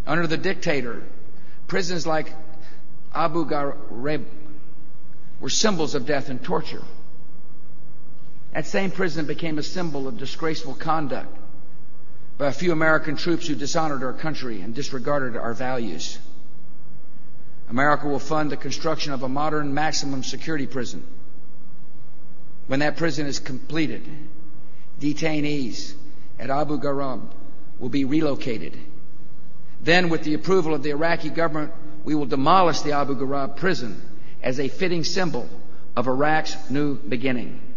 Under the dictator, prisons like Abu Ghraib were symbols of death and torture. That same prison became a symbol of disgraceful conduct by a few American troops who dishonored our country and disregarded our values. America will fund the construction of a modern maximum security prison. When that prison is completed, detainees at Abu Ghraib will be relocated. Then, with the approval of the Iraqi government, we will demolish the Abu Ghraib prison as a fitting symbol of Iraq's new beginning.